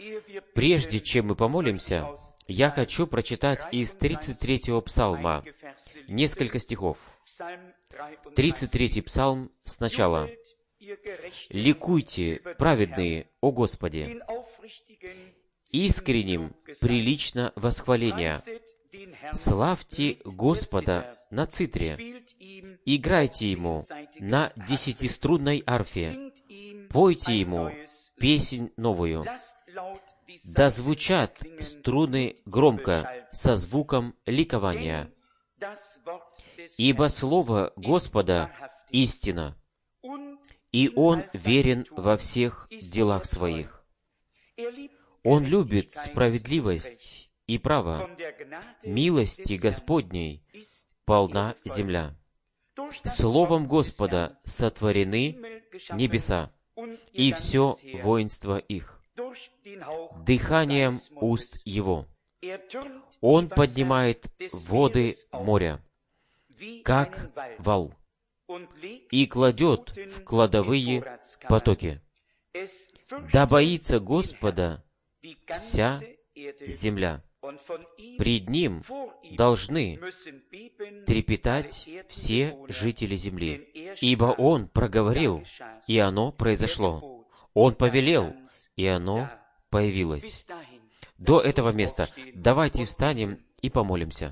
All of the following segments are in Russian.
Прежде чем мы помолимся, я хочу прочитать из 33-го псалма несколько стихов. 33-й псалм сначала. «Ликуйте, праведные, о Господи! Искренним прилично восхваление. Славьте Господа на цитре, играйте Ему на десятиструнной арфе, пойте Ему песнь новую. Да звучат струны громко со звуком ликования. Ибо слово Господа — истина, и Он верен во всех делах Своих. Он любит справедливость и право. Милости Господней полна земля. Словом Господа сотворены небеса и все воинство их. Дыханием уст Его Он поднимает воды моря, как вал, и кладет в кладовые потоки. Да боится Господа вся земля. Пред Ним должны трепетать все жители земли. Ибо Он проговорил, и оно произошло. Он повелел, и оно появилось. До этого места давайте встанем и помолимся.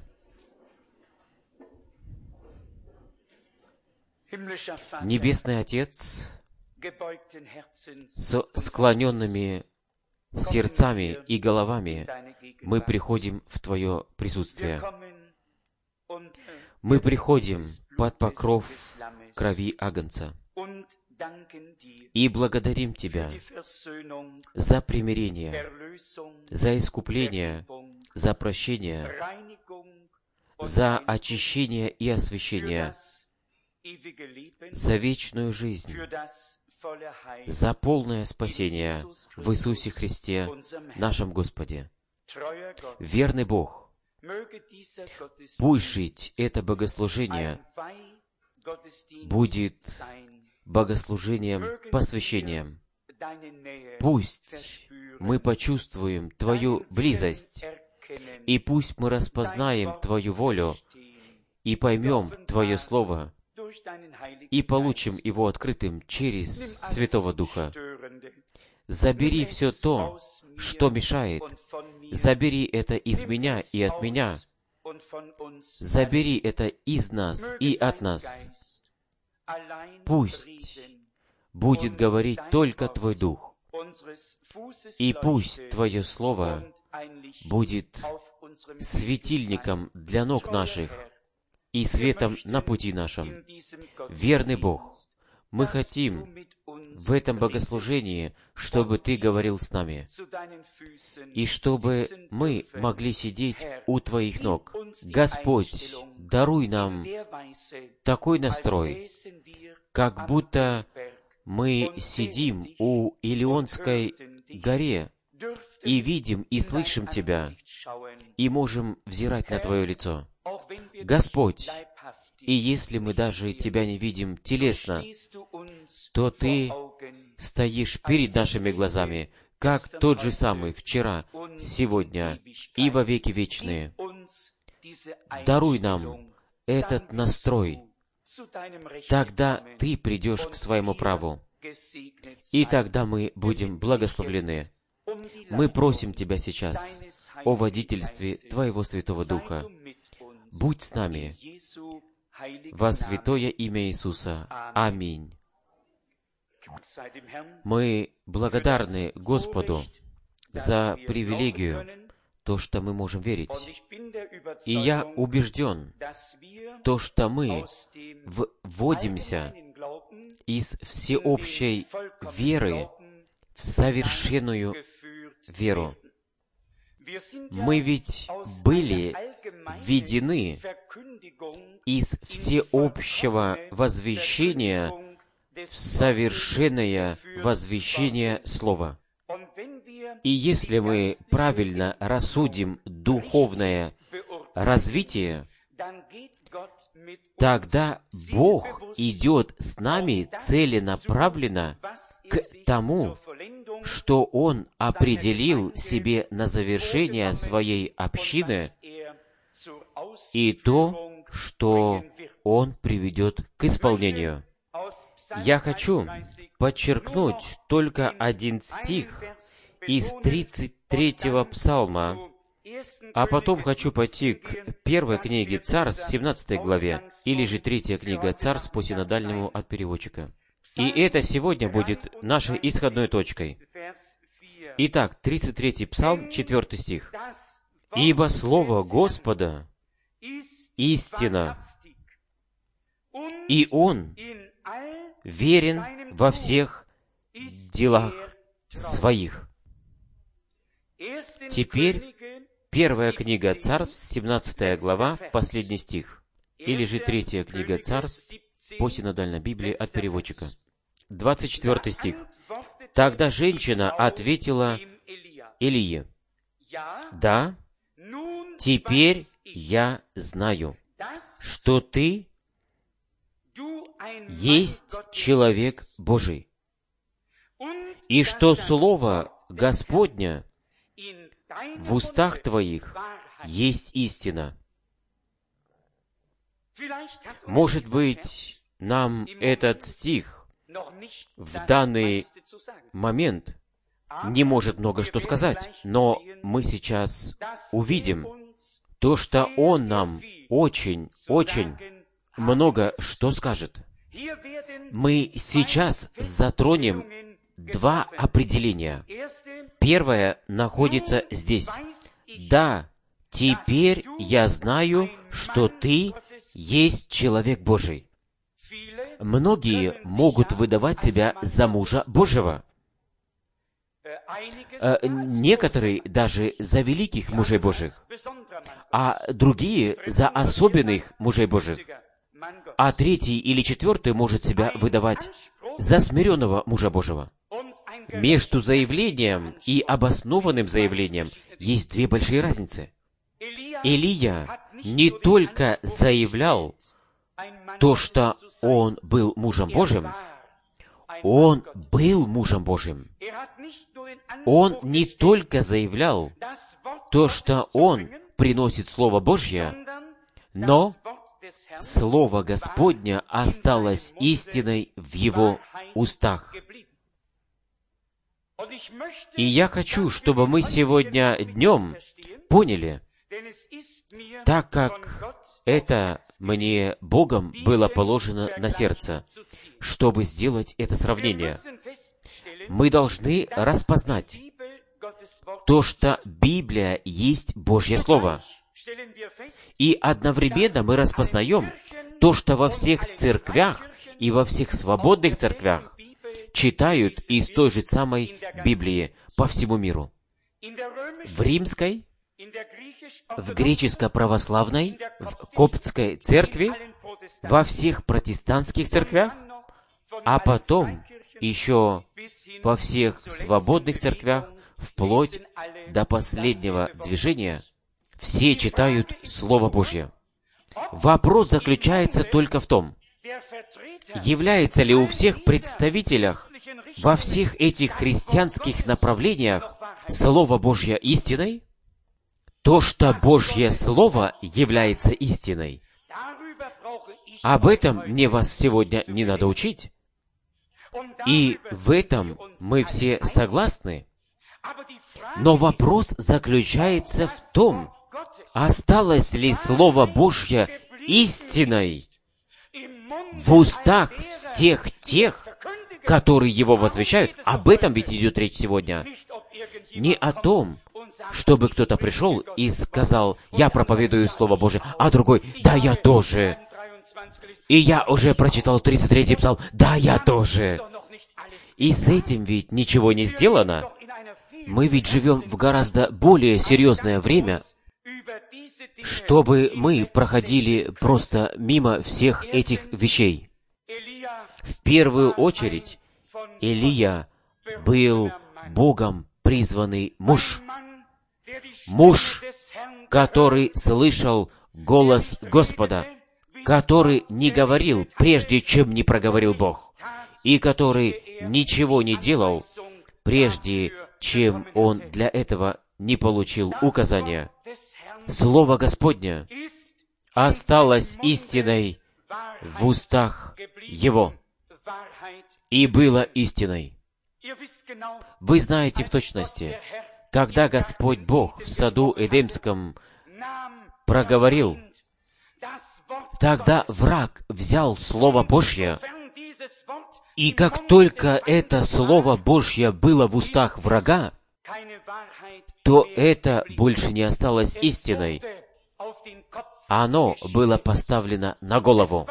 Небесный Отец, с склоненными сердцами и головами мы приходим в Твое присутствие. Мы приходим под покров крови Агнца и благодарим Тебя за примирение, за искупление, за прощение, за очищение и освящение, за вечную жизнь, за полное спасение в Иисусе Христе, нашем Господе. Верный Бог, пусть жить это богослужение будет богослужением, посвящением. Пусть мы почувствуем Твою близость, и пусть мы распознаем Твою волю, и поймем Твое Слово, и получим его открытым через Святого Духа. Забери все то, что мешает. Забери это из меня и от меня. Забери это из нас и от нас. Пусть будет говорить только Твой Дух, и пусть Твое Слово будет светильником для ног наших и светом на пути нашем. Верный Бог, мы хотим в этом богослужении, чтобы Ты говорил с нами, и чтобы мы могли сидеть у Твоих ног. Господь, даруй нам такой настрой, как будто мы сидим у Илионской горе и видим и слышим Тебя, и можем взирать на Твое лицо. Господь, и если мы даже Тебя не видим телесно, то Ты стоишь перед нашими глазами, как тот же самый вчера, сегодня и во веки вечные. Даруй нам этот настрой, тогда Ты придешь к своему праву, и тогда мы будем благословлены. Мы просим Тебя сейчас о водительстве Твоего Святого Духа. Будь с нами во святое имя Иисуса. Аминь. Мы благодарны Господу за привилегию, то, что мы можем верить. И я убежден, то, что мы вводимся из всеобщей веры в совершенную веру. Мы ведь были введены из всеобщего возвещения в совершенное возвещение Слова. И если мы правильно рассудим духовное развитие, тогда Бог идет с нами целенаправленно к тому, что Он определил себе на завершение своей общины и то, что Он приведет к исполнению. Я хочу подчеркнуть только один стих из 33-го псалма, а потом хочу пойти к первой книге Царств, 17 главе, или же третья книга Царств по синодальному от переводчика. И это сегодня будет нашей исходной точкой. Итак, 33-й псалм, 4 стих. «Ибо слово Господа истина, и Он верен во всех делах своих». Теперь первая книга Царств, 17 глава, последний стих, или же третья книга Царств по синодальной Библии от переводчика. 24 стих. «Тогда женщина ответила Илие: да, теперь я знаю, что ты есть человек Божий, и что слово Господня в устах твоих есть истина». Может быть, нам этот стих в данный момент не может много что сказать, но мы сейчас увидим то, что Он нам очень много что скажет. Мы сейчас затронем два определения. Первое находится здесь. «Да, теперь я знаю, что ты есть человек Божий». Многие могут выдавать себя за мужа Божьего. Некоторые даже за великих мужей Божьих, а другие за особенных мужей Божьих. А третий или четвертый может себя выдавать за смиренного мужа Божьего. Между заявлением и обоснованным заявлением есть две большие разницы. Илия не только заявлял то, что он был мужем Божьим, он был мужем Божьим. Он не только заявлял то, что он приносит Слово Божье, но Слово Господне осталось истиной в его устах. И я хочу, чтобы мы сегодня днем поняли, так как это мне Богом было положено на сердце, чтобы сделать это сравнение. Мы должны распознать то, что Библия есть Божье Слово. И одновременно мы распознаем то, что во всех церквях и во всех свободных церквях читают из той же самой Библии по всему миру. В римской, в греческо-православной, в коптской церкви, во всех протестантских церквях, а потом еще во всех свободных церквях, вплоть до последнего движения, все читают Слово Божье. Вопрос заключается только в том, является ли у всех представителях во всех этих христианских направлениях Слово Божье истиной? То, что Божье Слово является истиной. Об этом мне вас сегодня не надо учить. И в этом мы все согласны. Но вопрос заключается в том, осталось ли Слово Божье истиной в устах всех тех, которые его возвещают. Об этом ведь идет речь сегодня. Не о том, чтобы кто-то пришел и сказал: «Я проповедую Слово Божие», а другой: «Да, я тоже». И я уже прочитал 33-й псалм. «Да, я тоже». И с этим ведь ничего не сделано. Мы ведь живем в гораздо более серьезное время, чтобы мы проходили просто мимо всех этих вещей. В первую очередь, Илия был Богом призванный муж. Муж, который слышал голос Господа, который не говорил, прежде чем не проговорил Бог, и который ничего не делал, прежде чем он для этого не получил указания. Слово Господне осталось истиной в устах его и было истиной. Вы знаете в точности, когда Господь Бог в саду Эдемском проговорил, тогда враг взял Слово Божье, и как только это Слово Божье было в устах врага, то это больше не осталось истиной. Оно было поставлено на голову.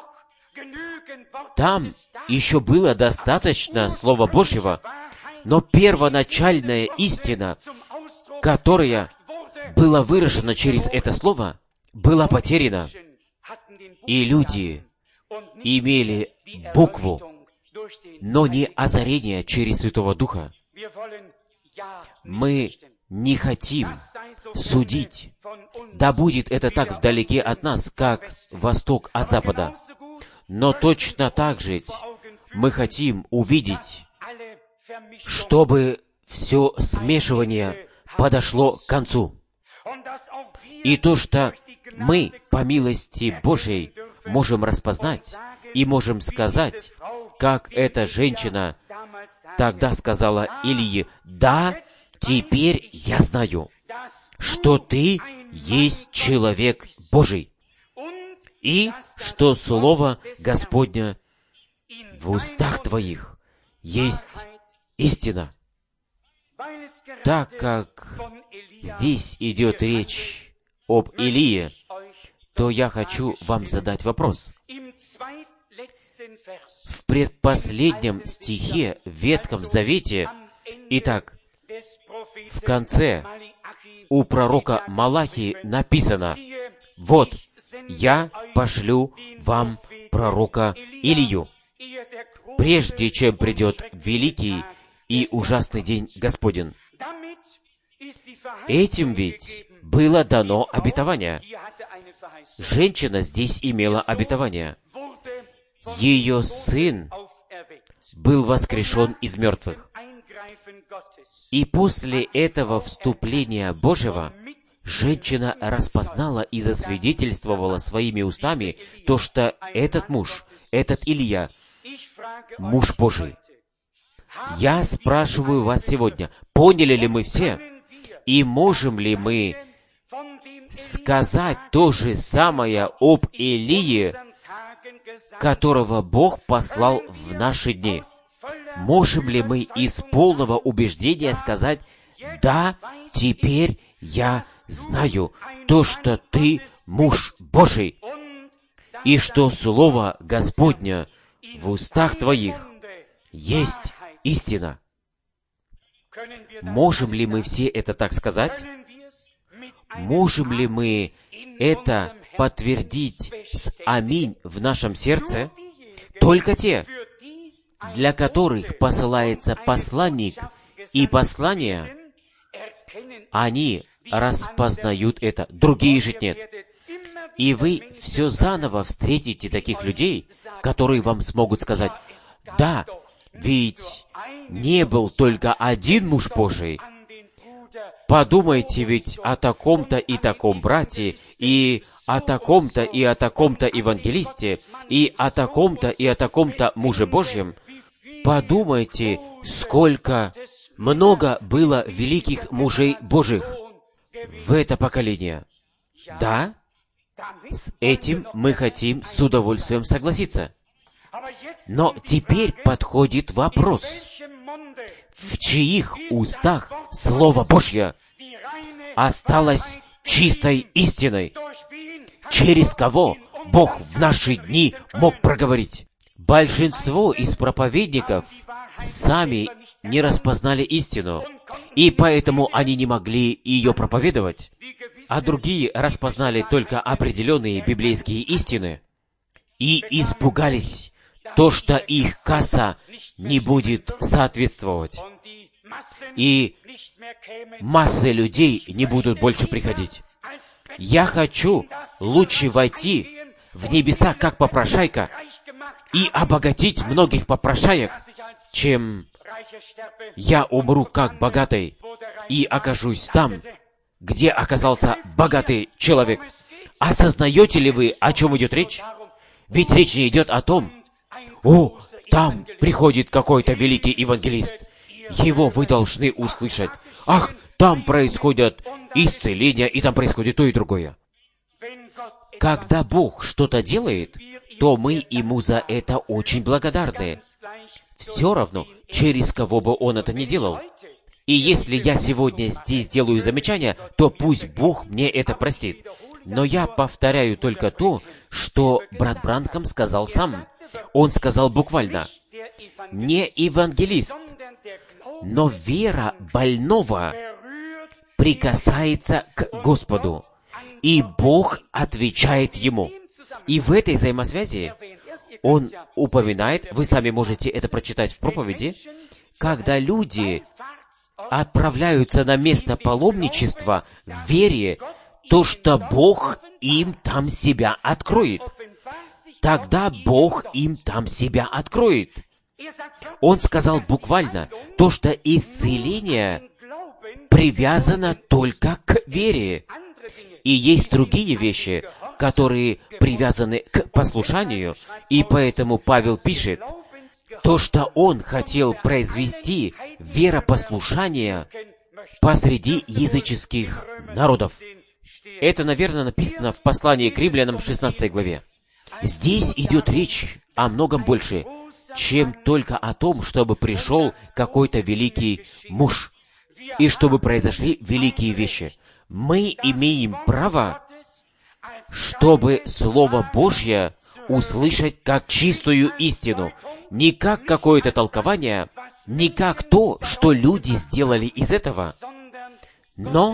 Там еще было достаточно Слова Божьего, но первоначальная истина, которая была выражена через это Слово, была потеряна. И люди имели букву, но не озарение через Святого Духа. Мы не хотим судить, да будет это так вдалеке от нас, как восток от запада. Но точно так же мы хотим увидеть, чтобы все смешивание подошло к концу. И то, что мы, по милости Божьей, можем распознать и можем сказать, как эта женщина тогда сказала Илии: «Да, теперь я знаю, что ты есть человек Божий, и что Слово Господне в устах твоих есть истина». Так как здесь идет речь об Илии, то я хочу вам задать вопрос. В предпоследнем стихе в Ветхом Завете, итак, в конце у пророка Малахии написано: «Вот, я пошлю вам пророка Илию, прежде чем придет великий и ужасный день Господень». Этим ведь было дано обетование. Женщина здесь имела обетование. Ее сын был воскрешен из мертвых. И после этого вступления Божьего женщина распознала и засвидетельствовала своими устами то, что этот муж, этот Илия, муж Божий. Я спрашиваю вас сегодня, поняли ли мы все, и можем ли мы сказать то же самое об Илии, которого Бог послал в наши дни? Можем ли мы из полного убеждения сказать: «Да, теперь я знаю то, что ты муж Божий, и что Слово Господне в устах твоих есть истина»? Можем ли мы все это так сказать? Можем ли мы это подтвердить с «Аминь» в нашем сердце? Только те, для которых посылается посланник и послание, они распознают это, другие же нет. И вы все заново встретите таких людей, которые вам смогут сказать: «Да, ведь не был только один муж Божий. Подумайте ведь о таком-то и таком брате, и о таком-то и о таком-то евангелисте, и о таком-то и о таком-то муже Божьем. Подумайте, сколько много было великих мужей Божьих в это поколение». Да, с этим мы хотим с удовольствием согласиться. Но теперь подходит вопрос: в чьих устах Слово Божье осталось чистой истиной? Через кого Бог в наши дни мог проговорить? Большинство из проповедников сами не распознали истину, и поэтому они не могли ее проповедовать, а другие распознали только определенные библейские истины и испугались то, что их касса не будет соответствовать, и массы людей не будут больше приходить. Я хочу лучше войти в небеса как попрошайка и обогатить многих попрошаек, чем я умру как богатый и окажусь там, где оказался богатый человек. Осознаете ли вы, о чем идет речь? Ведь речь не идет о том, там приходит какой-то великий евангелист. Его вы должны услышать. Ах, там происходят исцеления, и там происходит то и другое. Когда Бог что-то делает, то мы Ему за это очень благодарны. Все равно, через кого бы Он это ни делал. И если я сегодня здесь делаю замечание, то пусть Бог мне это простит. Но я повторяю только то, что брат Бранхам сказал сам. Он сказал буквально: не евангелист, но вера больного прикасается к Господу, и Бог отвечает ему. И в этой взаимосвязи он упоминает, вы сами можете это прочитать в проповеди, когда люди отправляются на место паломничества в вере, то, что Бог им там себя откроет. Тогда Бог им там себя откроет. Он сказал буквально то, что исцеление привязано только к вере. И есть другие вещи, которые привязаны к послушанию, и поэтому Павел пишет, то, что он хотел произвести веропослушание посреди языческих народов. Это, наверное, написано в послании к римлянам в 16 главе. Здесь идет речь о многом больше, чем только о том, чтобы пришел какой-то великий муж, и чтобы произошли великие вещи. Мы имеем право, чтобы Слово Божье услышать как чистую истину, не как какое-то толкование, не как то, что люди сделали из этого, но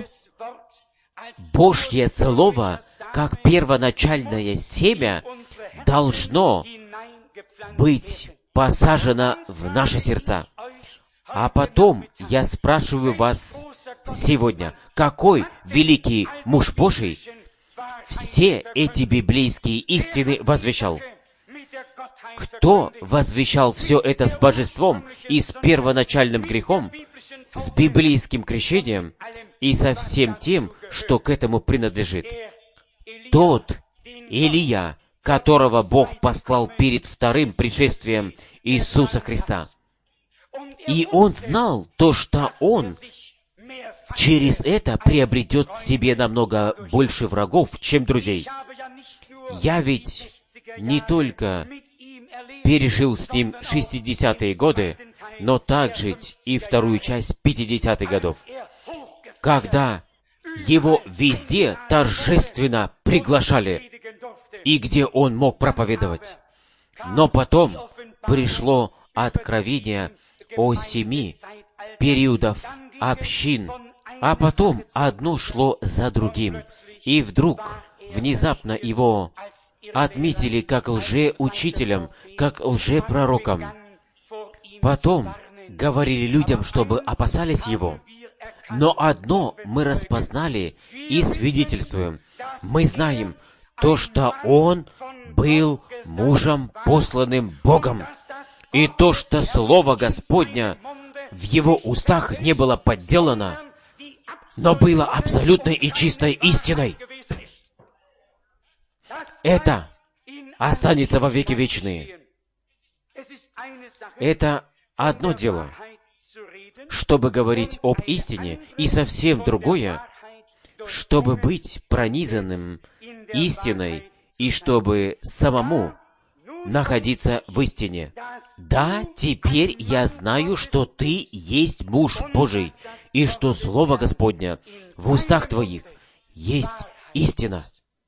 Божье Слово, как первоначальное семя, должно быть посажено в наши сердца. А потом я спрашиваю вас сегодня, какой великий муж Божий все эти библейские истины возвещал? Кто возвещал все это с божеством и с первоначальным грехом, с библейским крещением и со всем тем, что к этому принадлежит? Тот Илия, которого Бог послал перед вторым пришествием Иисуса Христа. И он знал то, что он через это приобретет себе намного больше врагов, чем друзей. Я ведь не только пережил с ним 60-е годы, но также и вторую часть 50-х годов, когда его везде торжественно приглашали, и где он мог проповедовать. Но потом пришло откровение о 7 периодах общин, а потом одно шло за другим. И вдруг, внезапно его отметили как лжеучителем, как лжепророком. Потом говорили людям, чтобы опасались его. Но одно мы распознали и свидетельствуем. Мы знаем то, что он был мужем, посланным Богом. И то, что Слово Господня в его устах не было подделано, но было абсолютной и чистой истиной. Это останется во веки вечные. Это одно дело, чтобы говорить об истине, и совсем другое, чтобы быть пронизанным истиной, и чтобы самому находиться в истине. Да, теперь я знаю, что ты есть муж Божий, и что Слово Господня в устах твоих есть истина.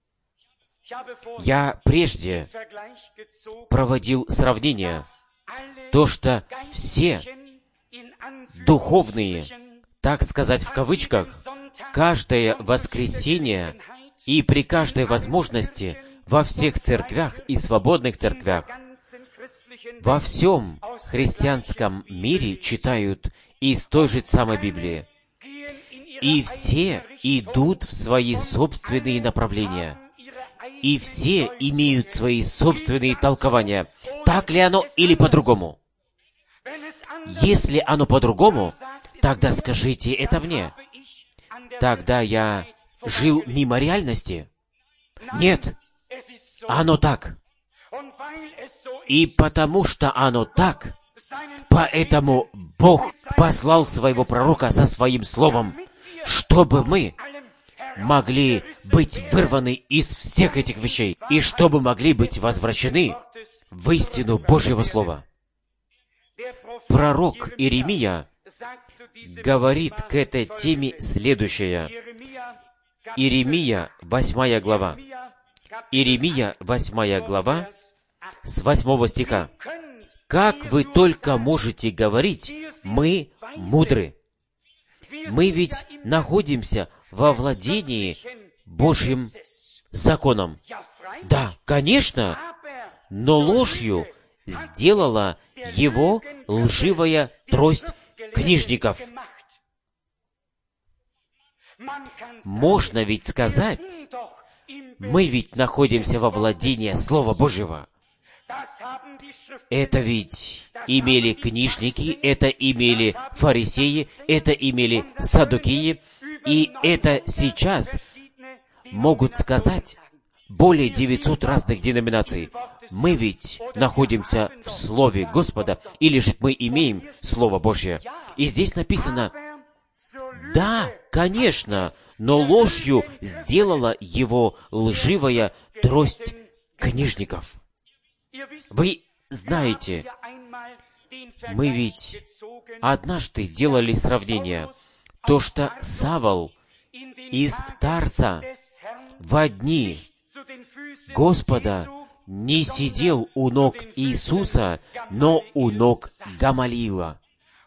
Я прежде проводил сравнение, то, что все духовные, так сказать в кавычках, каждое воскресенье и при каждой возможности во всех церквях и свободных церквях, во всем христианском мире читают из той же самой Библии. И все идут в свои собственные направления. И все имеют свои собственные толкования. Так ли оно или по-другому? Если оно по-другому, тогда скажите это мне. Тогда я жил мимо реальности. Нет, оно так. И потому что оно так, поэтому Бог послал своего пророка со своим словом, чтобы мы могли быть вырваны из всех этих вещей, и чтобы могли быть возвращены в истину Божьего Слова. Пророк Иеремия говорит к этой теме следующее. Иеремия, 8 глава. Иеремия, 8 глава, с 8 стиха. «Как вы только можете говорить, мы мудры». Мы ведь находимся во владении Божьим законом. Да, конечно, но ложью сделала его лживая трость книжников. Можно ведь сказать, мы ведь находимся во владении Слова Божьего. Это ведь имели книжники, это имели фарисеи, это имели саддукеи, и это сейчас могут сказать более 900 разных деноминаций. Мы ведь находимся в Слове Господа, или же мы имеем Слово Божье. И здесь написано, да, конечно, но ложью сделала его лживая трость книжников. Вы знаете, мы ведь однажды делали сравнение, то, что Савл из Тарса в дни Господа не сидел у ног Иисуса, но у ног Гамалиила.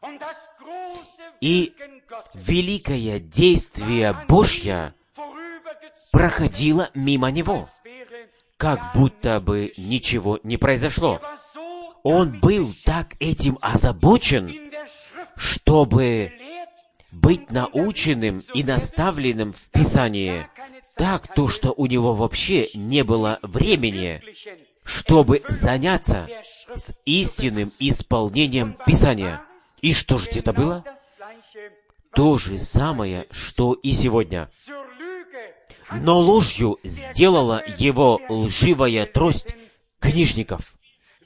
И великое действие Божье проходило мимо него, как будто бы ничего не произошло. Он был так этим озабочен, чтобы быть наученным и наставленным в Писании, так то, что у него вообще не было времени, чтобы заняться с истинным исполнением Писания. И что же это было? То же самое, что и сегодня. Но ложью сделала его лживая трость книжников.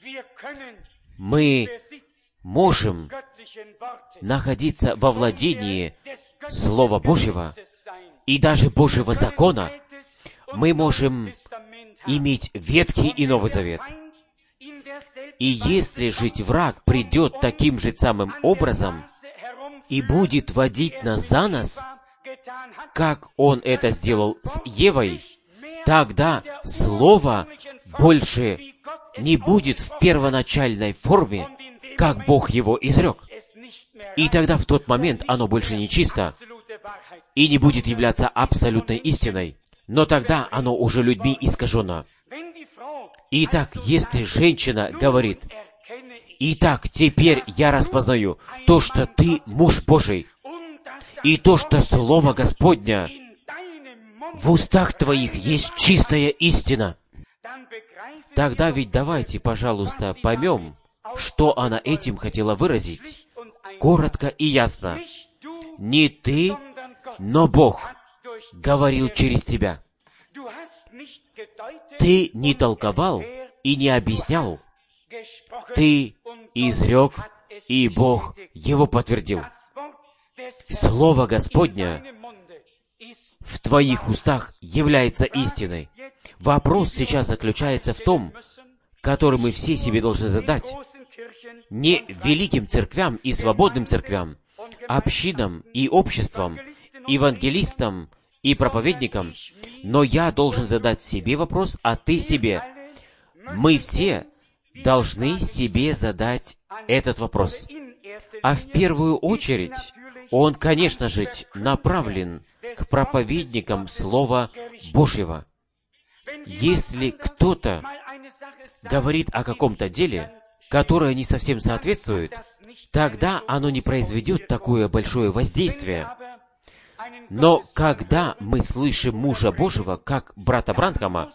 Мы можем находиться во владении Слова Божьего и даже Божьего закона. Мы можем иметь Ветхий и Новый Завет. И если жить враг придет таким же самым образом и будет водить нас за нос, как он это сделал с Евой, тогда Слово больше не будет в первоначальной форме, как Бог его изрек. И тогда в тот момент оно больше не чисто и не будет являться абсолютной истиной. Но тогда оно уже людьми искажено. Итак, если женщина говорит, «Итак, теперь я распознаю то, что ты муж Божий, и то, что Слово Господня в устах твоих есть чистая истина», тогда ведь давайте, пожалуйста, поймем, что она этим хотела выразить. Коротко и ясно. Не ты, но Бог говорил через тебя. Ты не толковал и не объяснял. Ты изрек, и Бог его подтвердил. Слово Господня в твоих устах является истиной. Вопрос сейчас заключается в том, который мы все себе должны задать. Не великим церквям и свободным церквям, общинам и обществам, евангелистам и проповедникам, но я должен задать себе вопрос, а ты себе. Мы все должны себе задать этот вопрос. А в первую очередь, он, конечно же, направлен к проповедникам Слова Божьего. Если кто-то говорит о каком-то деле, которое не совсем соответствует, тогда оно не произведет такое большое воздействие. Но когда мы слышим мужа Божьего, как брата Бранхама,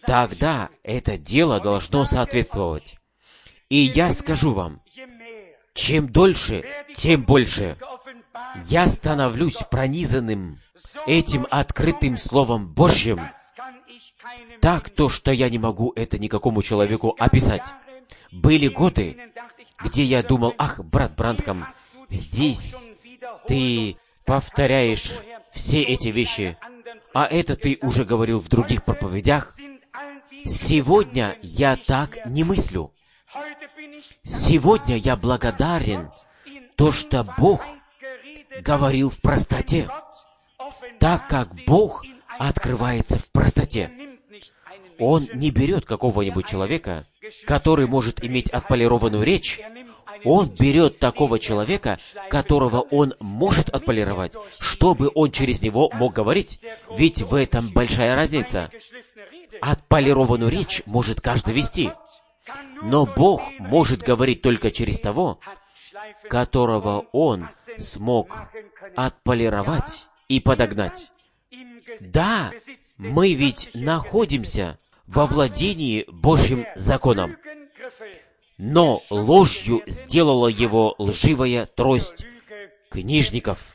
тогда это дело должно соответствовать. И я скажу вам, чем дольше, тем больше я становлюсь пронизанным этим открытым Словом Божьим, так то, что я не могу это никакому человеку описать. Были годы, где я думал: ах, брат Бранхам, здесь ты повторяешь все эти вещи, а это ты уже говорил в других проповедях. Сегодня я так не мыслю. Сегодня я благодарен то, что Бог говорил в простоте, так как Бог открывается в простоте. Он не берет какого-нибудь человека, который может иметь отполированную речь. Он берет такого человека, которого он может отполировать, чтобы он через него мог говорить. Ведь в этом большая разница. Отполированную речь может каждый вести, но Бог может говорить только через того, которого Он смог отполировать и подогнать. Да, мы ведь находимся во владении Божьим законом, но ложью сделала его лживая трость книжников.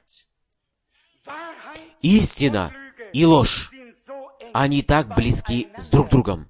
Истина и ложь, они так близки с друг другом.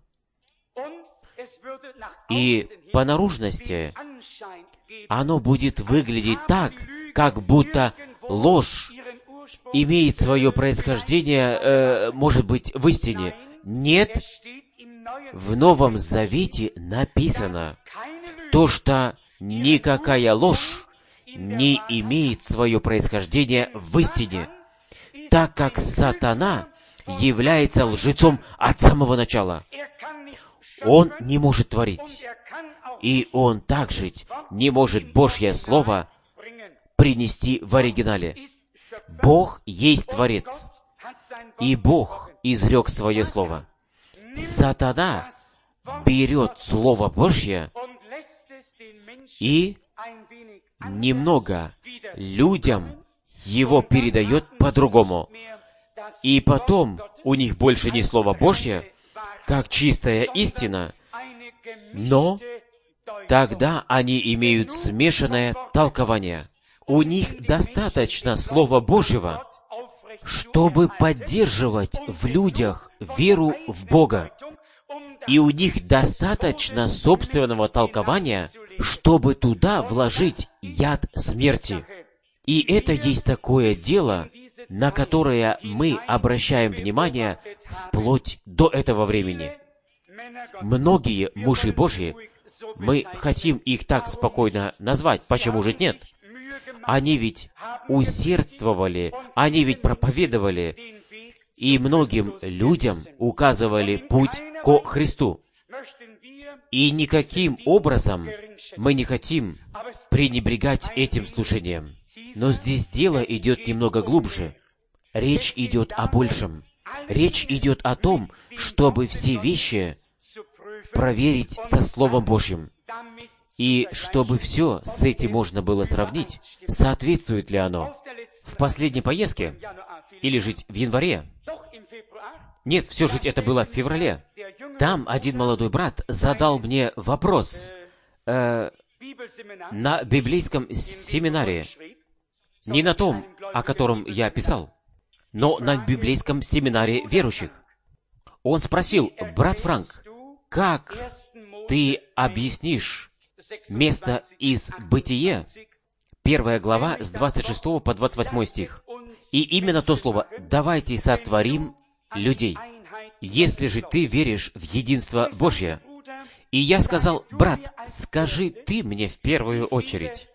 И по наружности оно будет выглядеть так, как будто ложь имеет свое происхождение, может быть, в истине. Нет, в Новом Завете написано то, что никакая ложь не имеет свое происхождение в истине, так как сатана является лжецом от самого начала. Он не может творить, и он также не может Божье Слово принести в оригинале. Бог есть Творец, и Бог изрек свое Слово. Сатана берет Слово Божье и немного людям его передает по-другому. И потом у них больше не Слово Божье, как чистая истина, но тогда они имеют смешанное толкование. У них достаточно Слова Божьего, чтобы поддерживать в людях веру в Бога. И у них достаточно собственного толкования, чтобы туда вложить яд смерти. И это есть такое дело, на которое мы обращаем внимание вплоть до этого времени. Многие мужи Божьи, мы хотим их так спокойно назвать, почему же нет? Они ведь усердствовали, они ведь проповедовали, и многим людям указывали путь ко Христу. И никаким образом мы не хотим пренебрегать этим служением. Но здесь дело идет немного глубже. Речь идет о большем. Речь идет о том, чтобы все вещи проверить со Словом Божьим. И чтобы все с этим можно было сравнить, соответствует ли оно. В последней поездке, или же в январе, нет, все же это было в феврале, там один молодой брат задал мне вопрос на библейском семинаре, не на том, о котором я писал, но на библейском семинаре верующих. Он спросил: брат Франк, как ты объяснишь место из Бытие, 1 глава, с 26 по 28 стих? И именно то слово «давайте сотворим людей», если же ты веришь в единство Божье. И я сказал: брат, скажи ты мне в первую очередь,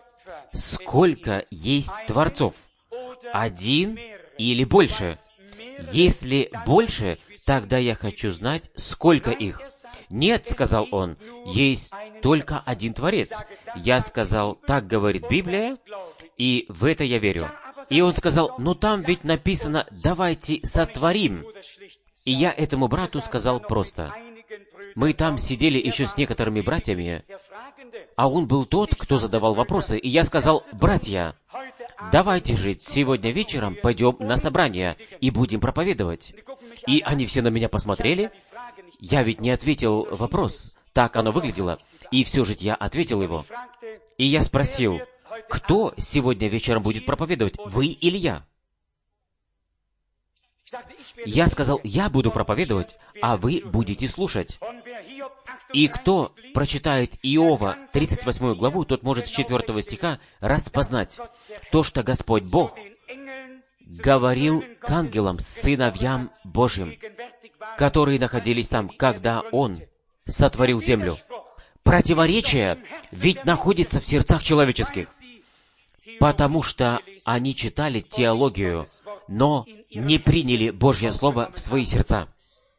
сколько есть творцов? Один или больше? Если больше, тогда я хочу знать, сколько их. Нет, сказал он, есть только один Творец. Я сказал: так говорит Библия, и в это я верю. И он сказал: ну там ведь написано «давайте сотворим». И я этому брату сказал просто. Мы там сидели еще с некоторыми братьями, а он был тот, кто задавал вопросы. И я сказал: братья, давайте же сегодня вечером пойдем на собрание и будем проповедовать. И они все на меня посмотрели. Я ведь не ответил вопрос. Так оно выглядело. И все же я ответил его. И я спросил, кто сегодня вечером будет проповедовать, вы или я? Я сказал, я буду проповедовать, а вы будете слушать. И кто прочитает Иова 38 главу, тот может с 4 стиха распознать то, что Господь Бог говорил к ангелам, сыновьям Божьим, которые находились там, когда Он сотворил землю. Противоречие ведь находится в сердцах человеческих, потому что они читали теологию, но не приняли Божье Слово в свои сердца.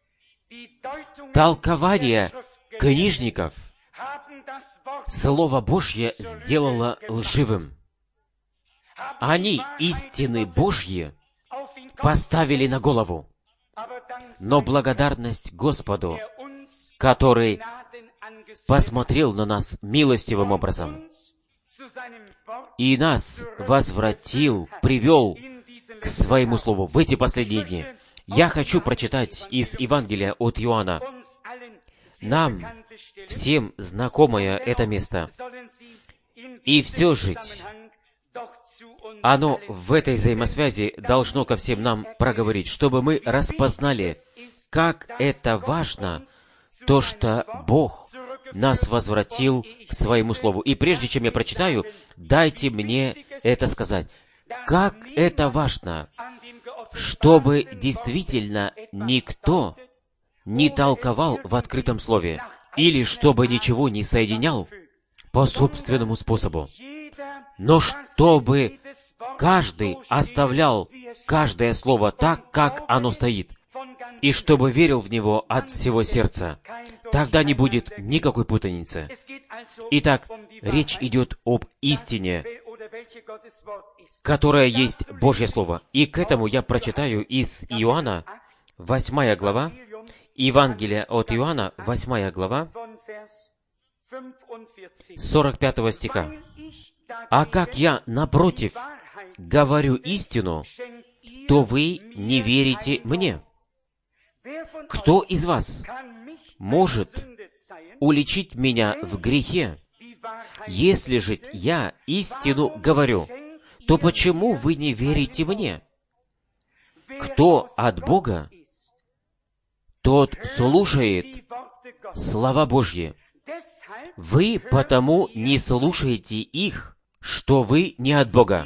Толкование книжников Слово Божье сделало лживым. Они истины Божьи поставили на голову. Но благодарность Господу, который посмотрел на нас милостивым образом и нас возвратил, привел к Своему Слову в эти последние дни. Я хочу прочитать из Евангелия от Иоанна. Нам всем знакомое это место. И все же оно в этой взаимосвязи должно ко всем нам проговорить, чтобы мы распознали, как это важно, то, что Бог нас возвратил к Своему Слову. И прежде чем я прочитаю, дайте мне это сказать. Как это важно, чтобы действительно никто не толковал в открытом Слове, или чтобы ничего не соединял по собственному способу, но чтобы каждый оставлял каждое слово так, как оно стоит, и чтобы верил в него от всего сердца. Тогда не будет никакой путаницы. Итак, речь идет об истине, которая есть Божье Слово. И к этому я прочитаю из Иоанна, 8 глава, Евангелие от Иоанна, 8 глава, 45 стиха. «А как я, напротив, говорю истину, то вы не верите мне. Кто из вас может уличить меня в грехе? Если же я истину говорю, то почему вы не верите мне? Кто от Бога, тот слушает слова Божьи. Вы потому не слушаете их, что вы не от Бога».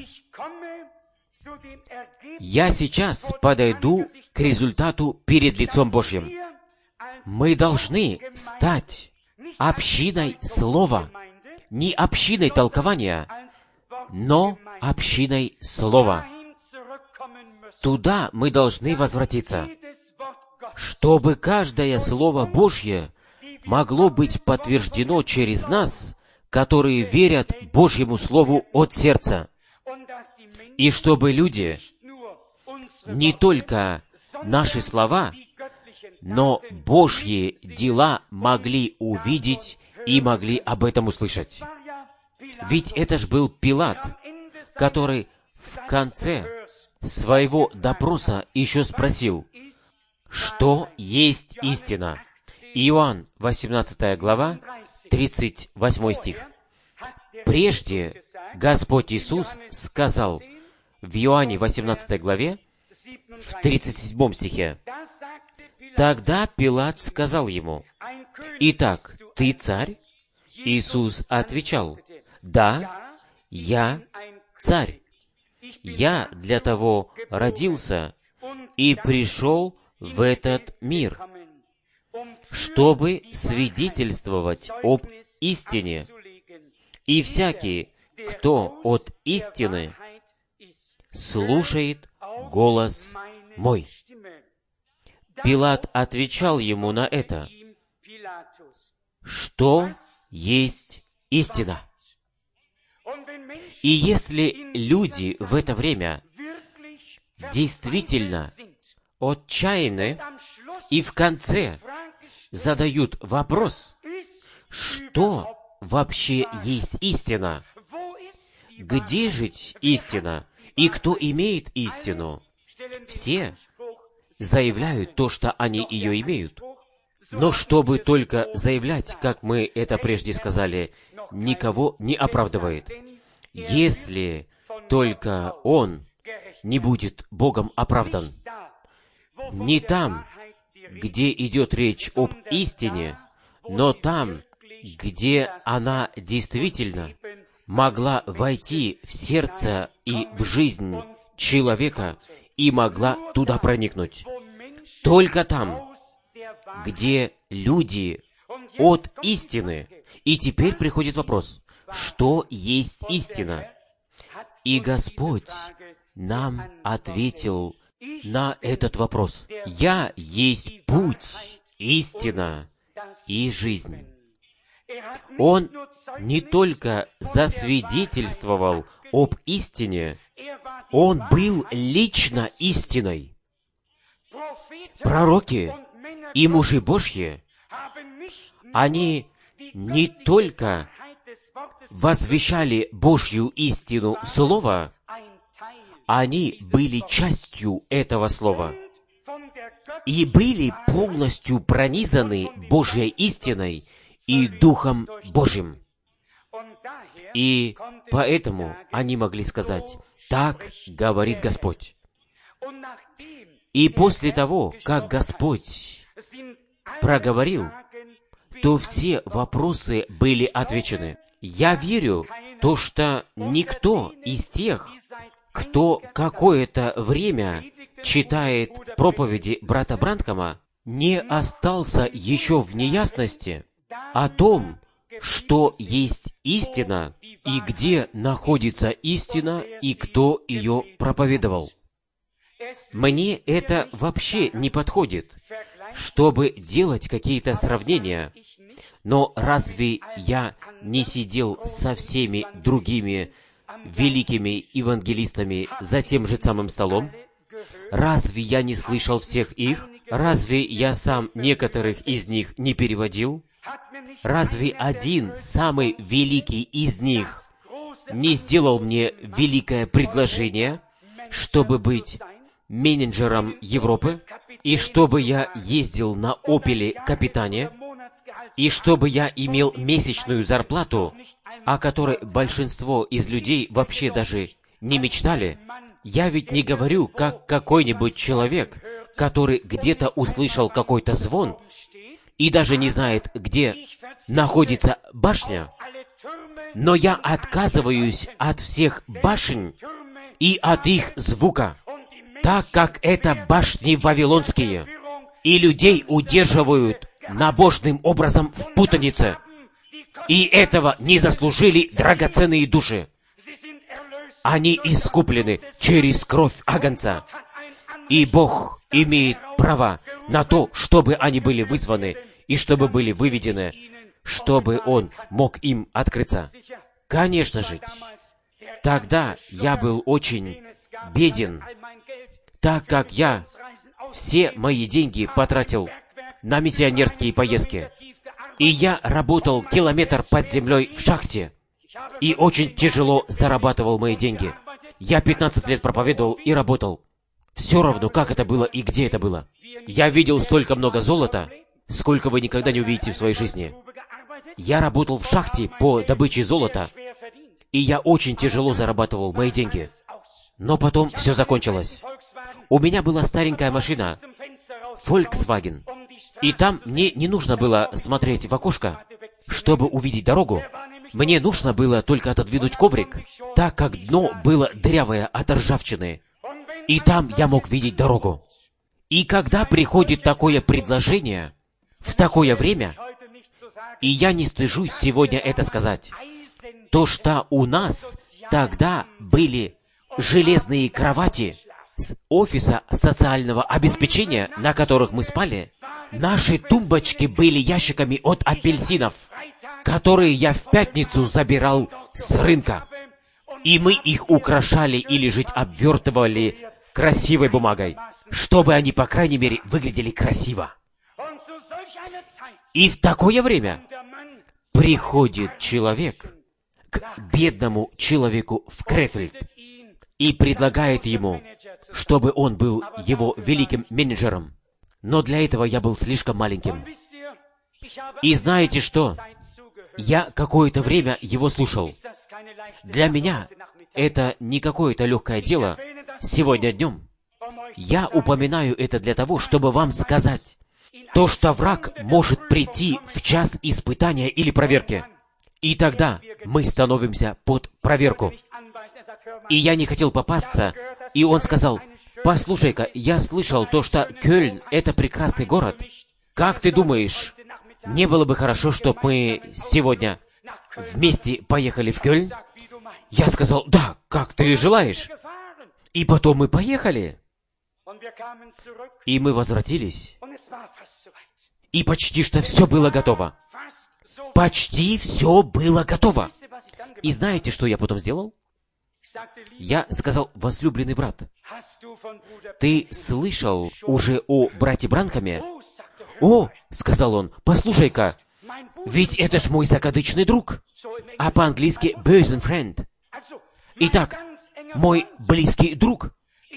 Я сейчас подойду к результату перед лицом Божьим. Мы должны стать общиной Слова, не общиной толкования, но общиной Слова. Туда мы должны возвратиться, чтобы каждое Слово Божье могло быть подтверждено через нас, которые верят Божьему Слову от сердца. И чтобы люди не только наши слова, но Божьи дела могли увидеть и могли об этом услышать. Ведь это ж был Пилат, который в конце своего допроса еще спросил, что есть истина. Иоанн, 18 глава, 38 стих. Прежде Господь Иисус сказал в Иоанне 18 главе, в 37 стихе, «Тогда Пилат сказал ему, «Итак, ты царь?» Иисус отвечал, «Да, я царь. Я для того родился и пришел в этот мир, чтобы свидетельствовать об истине. И всякий, кто от истины, слушает голос мой». Пилат отвечал ему на это, что есть истина. И если люди в это время действительно отчаянны и в конце задают вопрос, что вообще есть истина, где жить истина и кто имеет истину, все заявляют то, что они ее имеют. Но чтобы только заявлять, как мы это прежде сказали, никого не оправдывает, если только он не будет Богом оправдан. Не там, где идет речь об истине, но там, где она действительно могла войти в сердце и в жизнь человека и могла туда проникнуть. Только там, где люди от истины. И теперь приходит вопрос, что есть истина? И Господь нам ответил на этот вопрос. «Я есть путь, истина и жизнь». Он не только засвидетельствовал об истине, Он был лично истиной. Пророки и мужи Божьи, они не только возвещали Божью истину Слова, они были частью этого Слова и были полностью пронизаны Божьей истиной и Духом Божьим. И поэтому они могли сказать: «Так говорит Господь». И после того, как Господь проговорил, то все вопросы были отвечены. Я верю, то, что никто из тех, кто какое-то время читает проповеди брата Бранхама, не остался еще в неясности о том, что есть истина, и где находится истина, и кто ее проповедовал. Мне это вообще не подходит, чтобы делать какие-то сравнения. Но разве я не сидел со всеми другими великими евангелистами за тем же самым столом? Разве я не слышал всех их? Разве я сам некоторых из них не переводил? Разве один, самый великий из них, не сделал мне великое предложение, чтобы быть менеджером Европы, и чтобы я ездил на «Опеле Капитане», и чтобы я имел месячную зарплату, о которой большинство из людей вообще даже не мечтали? Я ведь не говорю, как какой-нибудь человек, который где-то услышал какой-то звон и даже не знает, где находится башня. Но я отказываюсь от всех башен и от их звука, так как это башни вавилонские, и людей удерживают набожным образом в путанице. И этого не заслужили драгоценные души. Они искуплены через кровь Агнца. И Бог имеет право на то, чтобы они были вызваны и чтобы были выведены, чтобы Он мог им открыться. Конечно же, тогда я был очень беден, так как я все мои деньги потратил на миссионерские поездки. И я работал километр под землей в шахте. И очень тяжело зарабатывал мои деньги. Я 15 лет проповедовал и работал. Все равно, как это было и где это было. Я видел столько много золота, сколько вы никогда не увидите в своей жизни. Я работал в шахте по добыче золота, и я очень тяжело зарабатывал мои деньги. Но потом все закончилось. У меня была старенькая машина, Volkswagen, и там мне не нужно было смотреть в окошко, чтобы увидеть дорогу. Мне нужно было только отодвинуть коврик, так как дно было дырявое от ржавчины, и там я мог видеть дорогу. И когда приходит такое предложение, в такое время, и я не стыжусь сегодня это сказать, то что у нас тогда были железные кровати с офиса социального обеспечения, на которых мы спали, наши тумбочки были ящиками от апельсинов, которые я в пятницу забирал с рынка. И мы их украшали или же обвертывали красивой бумагой, чтобы они, по крайней мере, выглядели красиво. И в такое время приходит человек к бедному человеку в Крефельд и предлагает ему, чтобы он был его великим менеджером. Но для этого я был слишком маленьким. И знаете что? Я какое-то время его слушал. Для меня это не какое-то легкое дело сегодня днем. Я упоминаю это для того, чтобы вам сказать, то, что враг может прийти в час испытания или проверки. И тогда мы становимся под проверку. И я не хотел попасться, и он сказал: «Послушай-ка, я слышал то, что Кёльн — это прекрасный город. Как ты думаешь, не было бы хорошо, чтобы мы сегодня вместе поехали в Кёльн?» Я сказал: «Да, как ты желаешь». И потом мы поехали. И мы возвратились. И почти что все было готово. Почти все было готово. И знаете, что я потом сделал? Я сказал: «Возлюбленный брат, ты слышал уже о брате Бранхаме?» «О, — сказал он, — послушай-ка, ведь это ж мой закадычный друг, а по-английски bosom friend. Итак, мой близкий друг.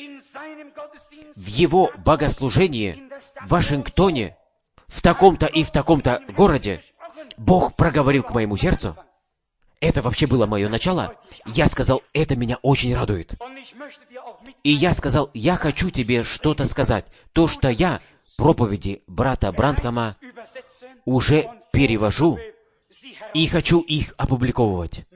В его богослужении в Вашингтоне, в таком-то и в таком-то городе, Бог проговорил к моему сердцу». Это вообще было мое начало. Я сказал: «Это меня очень радует». И я сказал: «Я хочу тебе что-то сказать. То, что я проповеди брата Бранхама уже перевожу и хочу их опубликовывать.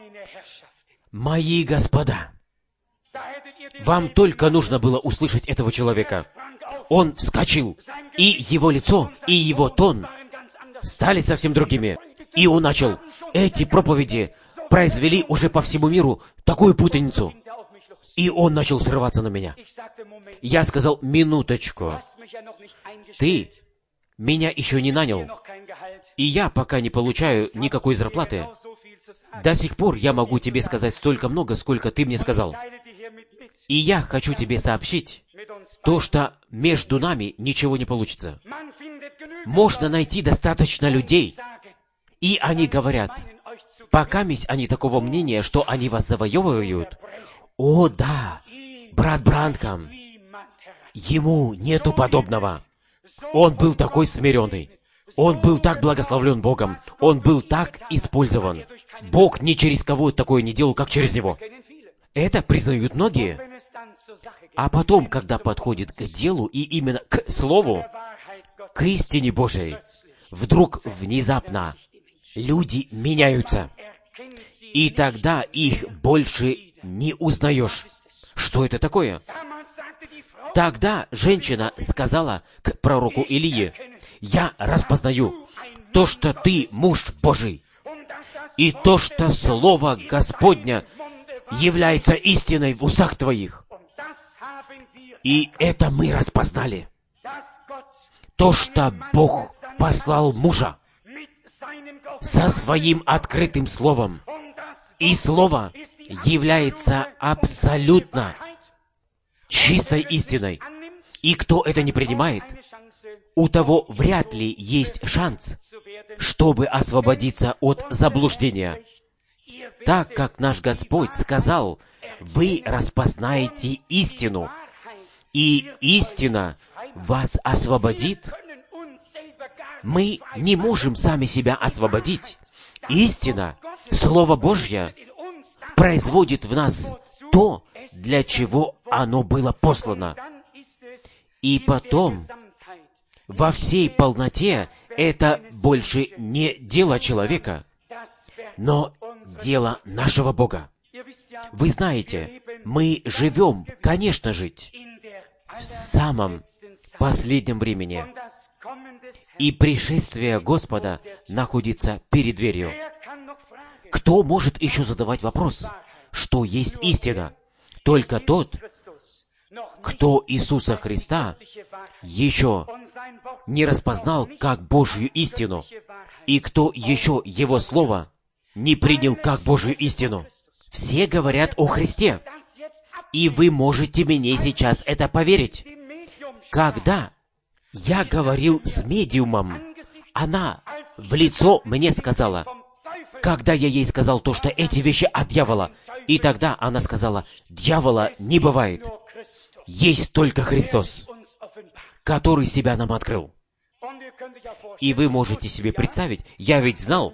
Мои господа, вам только нужно было услышать этого человека. Он вскочил, и его лицо, и его тон стали совсем другими. И он начал. Эти проповеди произвели уже по всему миру такую путаницу. И он начал срываться на меня. Я сказал: «Минуточку. Ты меня еще не нанял. И я пока не получаю никакой зарплаты. До сих пор я могу тебе сказать столько много, сколько ты мне сказал. И я хочу тебе сообщить то, что между нами ничего не получится. Можно найти достаточно людей, и они говорят, покамись они такого мнения, что они вас завоевывают. О, да, брат Бранхам, ему нету подобного. Он был такой смиренный. Он был так благословлен Богом. Он был так использован. Бог ни через кого такое не делал, как через него. Это признают многие. А потом, когда подходит к делу и именно к Слову, к истине Божией, вдруг внезапно люди меняются. И тогда их больше не узнаешь. Что это такое? Тогда женщина сказала к пророку Илии: «Я распознаю то, что ты муж Божий, и то, что Слово Господня является истиной в устах твоих». И это мы распознали. То, что Бог послал мужа со своим открытым Словом. И Слово является абсолютно чистой истиной. И кто это не принимает, у того вряд ли есть шанс, чтобы освободиться от заблуждения. Так как наш Господь сказал: «Вы распознаете истину, и истина вас освободит». Мы не можем сами себя освободить. Истина, Слово Божье, производит в нас то, для чего оно было послано. И потом, во всей полноте, это больше не дело человека, но дело нашего Бога. Вы знаете, мы живем, конечно, жить в самом последнем времени. И пришествие Господа находится перед дверью. Кто может еще задавать вопрос, что есть истина? Только тот, кто Иисуса Христа еще не распознал как Божью истину, и кто еще Его Слово не принял как Божью истину. Все говорят о Христе, и вы можете мне сейчас это поверить. Когда я говорил с медиумом, она в лицо мне сказала, когда я ей сказал то, что эти вещи от дьявола, и тогда она сказала: «Дьявола не бывает. Есть только Христос, который себя нам открыл». И вы можете себе представить, я ведь знал,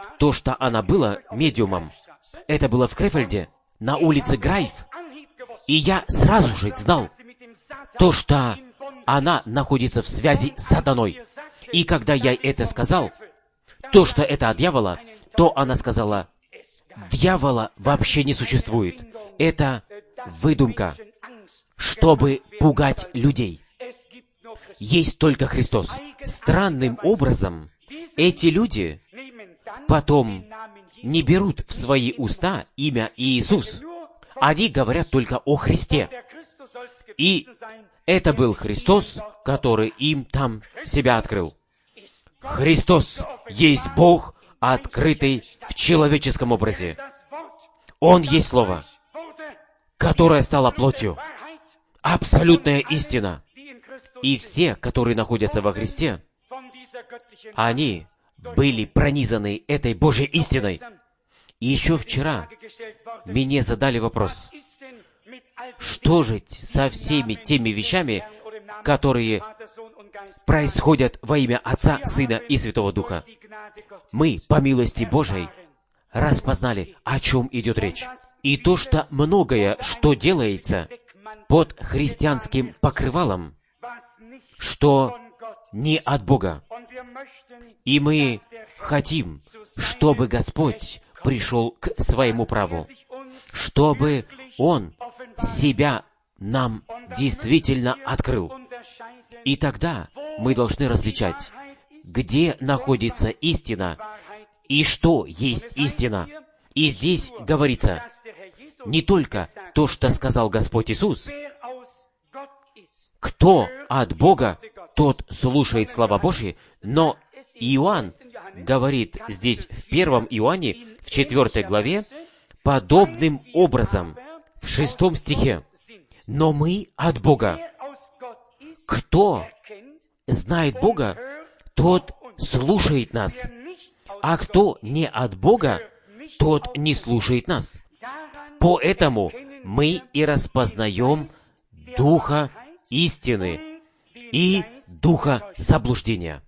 то, что она была медиумом, это было в Крефельде, на улице Грайф. И я сразу же знал то, что она находится в связи с сатаной. И когда я это сказал, то, что это от дьявола, то она сказала, дьявола вообще не существует. Это выдумка, чтобы пугать людей. Есть только Христос. Странным образом, эти люди потом не берут в свои уста имя Иисус. Они говорят только о Христе. И это был Христос, который им там себя открыл. Христос есть Бог, открытый в человеческом образе. Он есть Слово, которое стало плотью. Абсолютная истина. И все, которые находятся во Христе, они были пронизаны этой Божьей истиной. И еще вчера мне задали вопрос, что же со всеми теми вещами, которые происходят во имя Отца, Сына и Святого Духа? Мы, по милости Божией, распознали, о чем идет речь. И то, что многое, что делается под христианским покрывалом, что не от Бога. И мы хотим, чтобы Господь пришел к своему праву, чтобы Он себя нам действительно открыл. И тогда мы должны различать, где находится истина и что есть истина. И здесь говорится не только то, что сказал Господь Иисус. Кто от Бога, тот слушает слова Божьи, но Иоанн говорит здесь в 1 Иоанне, в 4 главе, подобным образом, в 6 стихе. Но мы от Бога. Кто знает Бога, тот слушает нас. А кто не от Бога, тот не слушает нас. Поэтому мы и распознаем духа истины и духа заблуждения.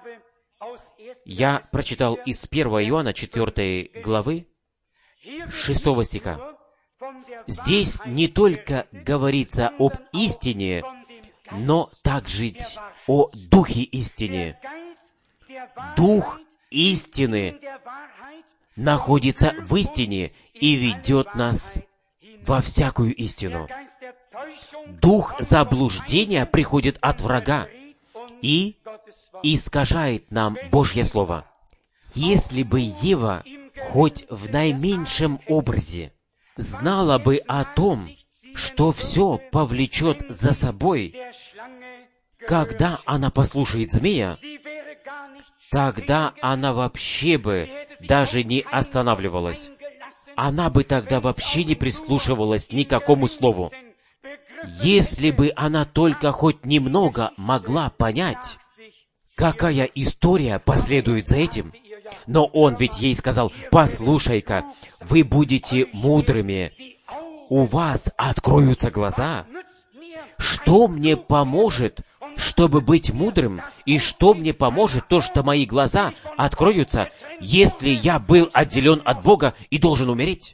Я прочитал из 1 Иоанна 4 главы 6 стиха. Здесь не только говорится об истине, но также о духе истины. Дух истины находится в истине и ведет нас во всякую истину. Дух заблуждения приходит от врага и искажает нам Божье Слово. Если бы Ева хоть в наименьшем образе знала бы о том, что все повлечет за собой, когда она послушает змея, тогда она вообще бы даже не останавливалась. Она бы тогда вообще не прислушивалась ни к какому слову. Если бы она только хоть немного могла понять, какая история последует за этим. Но он ведь ей сказал: «Послушай-ка, вы будете мудрыми, у вас откроются глаза». Что мне поможет, чтобы быть мудрым, и что мне поможет то, что мои глаза откроются, если я был отделен от Бога и должен умереть?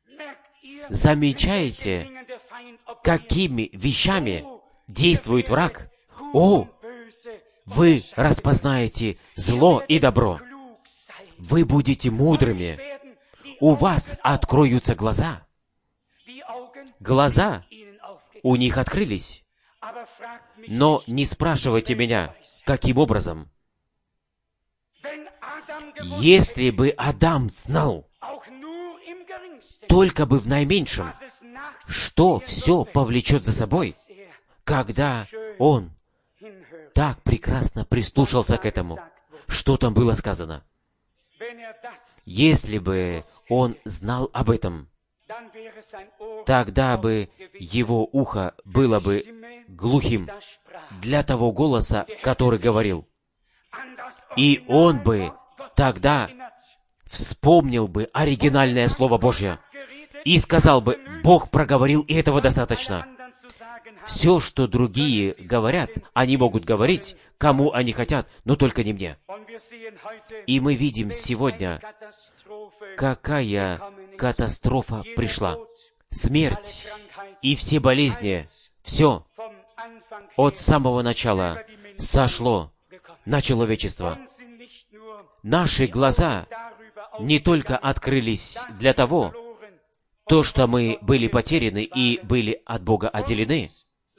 Замечаете, какими вещами действует враг? О, вы распознаете зло и добро. Вы будете мудрыми. У вас откроются глаза. Глаза у них открылись. Но не спрашивайте меня, каким образом. Если бы Адам знал, только бы в наименьшем, что все повлечет за собой, когда он так прекрасно прислушался к этому, что там было сказано. Если бы он знал об этом, тогда бы его ухо было бы глухим для того голоса, который говорил. И он бы тогда вспомнил бы оригинальное Слово Божье и сказал бы: «Бог проговорил, и этого достаточно». Все, что другие говорят, они могут говорить, кому они хотят, но только не мне. И мы видим сегодня, какая катастрофа пришла. Смерть и все болезни, все от самого начала сошло на человечество. Наши глаза не только открылись для того, что мы были потеряны и были от Бога отделены.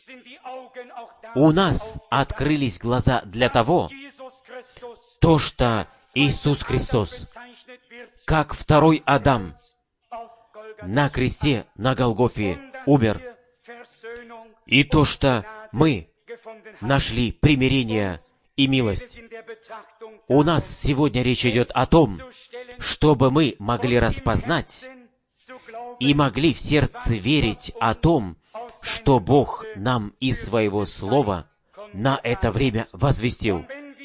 У нас открылись глаза для того, что Иисус Христос, как второй Адам, на кресте, на Голгофе умер, и то, что мы нашли примирение и милость. У нас сегодня речь идет о том, чтобы мы могли распознать и могли в сердце верить о том, что Бог нам из Своего Слова на это время возвестил.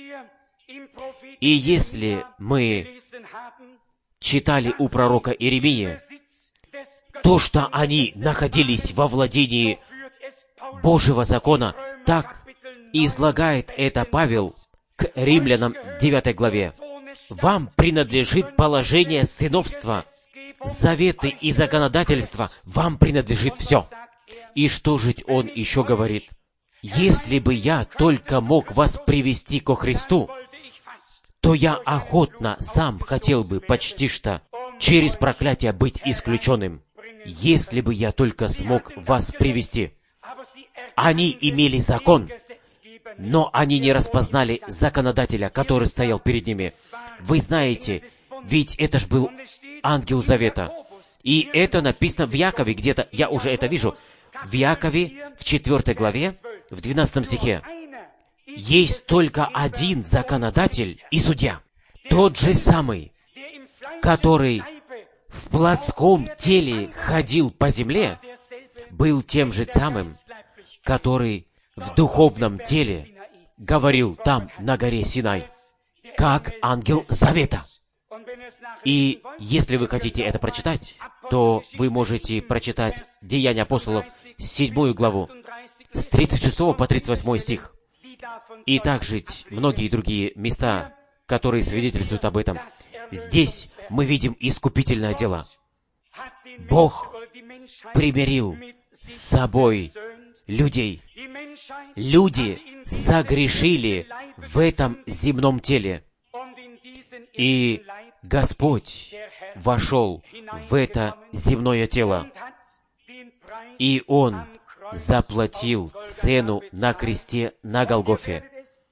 И если мы читали у пророка Иеремии, то, что они находились во владении Божьего закона, так излагает это Павел к Римлянам 9 главе. «Вам принадлежит положение сыновства, заветы и законодательства, вам принадлежит все». И что же он еще говорит? «Если бы я только мог вас привести ко Христу, то я охотно сам хотел бы почти что через проклятие быть исключенным, если бы я только смог вас привести». Они имели закон, но они не распознали законодателя, который стоял перед ними. Вы знаете, ведь это ж был ангел завета. И это написано в Якове где-то, я уже это вижу, в Якове, в 4 главе, в 12 стихе. Есть только один законодатель и судья, тот же самый, который в плотском теле ходил по земле, был тем же самым, который в духовном теле говорил там, на горе Синай, как ангел завета. И если вы хотите это прочитать, то вы можете прочитать Деяния апостолов, 7 главу, с 36 по 38 стих. И также многие другие места, которые свидетельствуют об этом. Здесь мы видим искупительное дело. Бог примирил с собой людей. Люди согрешили в этом земном теле. И Господь вошел в это земное тело. И Он заплатил цену на кресте на Голгофе.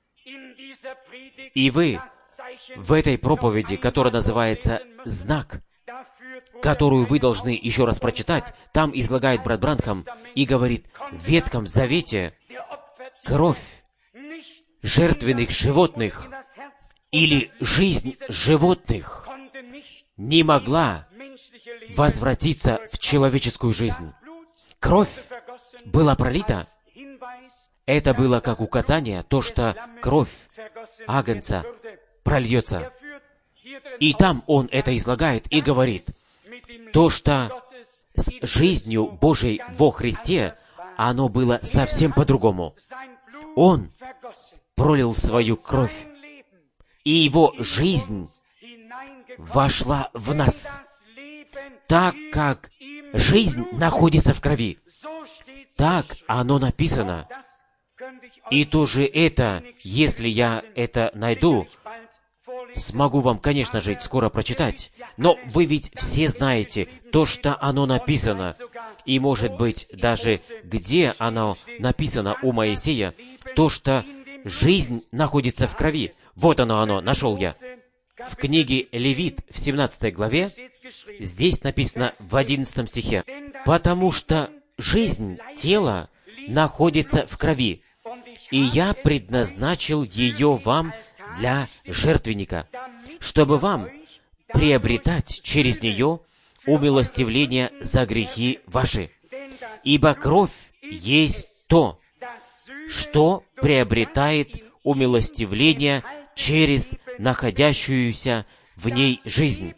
И вы в этой проповеди, которая называется «Знак», которую вы должны еще раз прочитать, там излагает брат Бранхам и говорит, в Ветхом Завете кровь жертвенных животных или жизнь животных не могла возвратиться в человеческую жизнь. Кровь была пролита. Это было как указание, то, что кровь агнца прольется. И там он это излагает и говорит, то, что с жизнью Божией во Христе, оно было совсем по-другому. Он пролил свою кровь, и Его жизнь вошла в нас, так как жизнь находится в крови. Так оно написано. И тоже это, если я это найду, смогу вам, конечно же, скоро прочитать. Но вы ведь все знаете то, что оно написано. И, может быть, даже где оно написано у Моисея, то, что жизнь находится в крови. Вот оно, нашел я. В книге Левит, в 17 главе, здесь написано в 11 стихе, «Потому что жизнь тела находится в крови, и я предназначил ее вам для жертвенника, чтобы вам приобретать через нее умилостивление за грехи ваши. Ибо кровь есть то, что приобретает умилостивление через находящуюся в ней жизнь».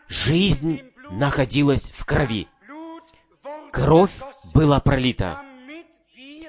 Жизнь находилась в крови. Кровь была пролита.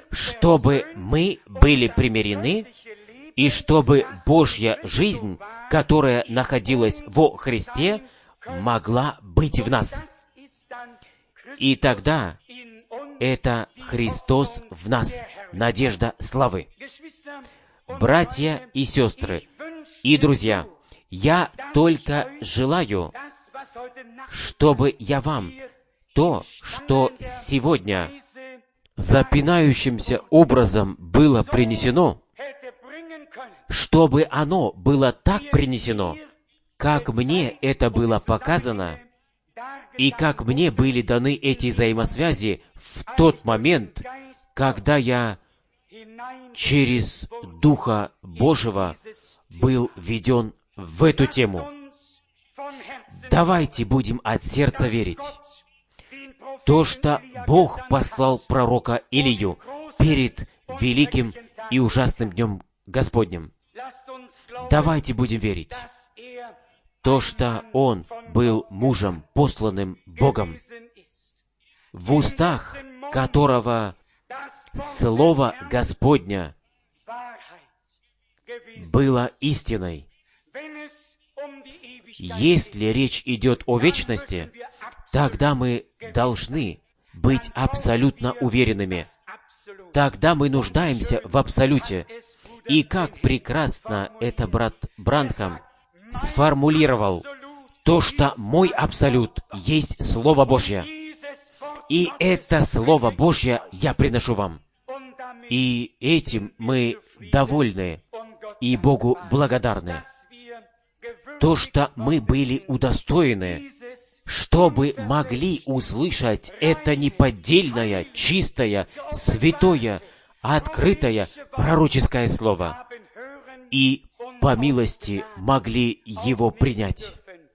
чтобы мы были примирены, и чтобы Божья жизнь, которая находилась во Христе, могла быть в нас. И тогда это Христос в нас, надежда славы. Братья и сестры и друзья, я только желаю, чтобы я вам то, что сегодня запинающимся образом было принесено, чтобы оно было так принесено, как мне это было показано, и как мне были даны эти взаимосвязи в тот момент, когда я через Духа Божьего был введен в эту тему. Давайте будем от сердца верить. То, что Бог послал пророка Илию перед великим и ужасным днем Господним. Давайте будем верить. То, что он был мужем, посланным Богом, в устах которого Слово Господня было истиной. Если речь идет о вечности, тогда мы должны быть абсолютно уверенными. Тогда мы нуждаемся в абсолюте. И как прекрасно это брат Бранхам сформулировал, то, что мой абсолют есть Слово Божье. И это Слово Божье я приношу вам. И этим мы довольны и Богу благодарны. То, что мы были удостоены, чтобы могли услышать это неподдельное, чистое, святое, открытое пророческое слово, и по милости могли его принять.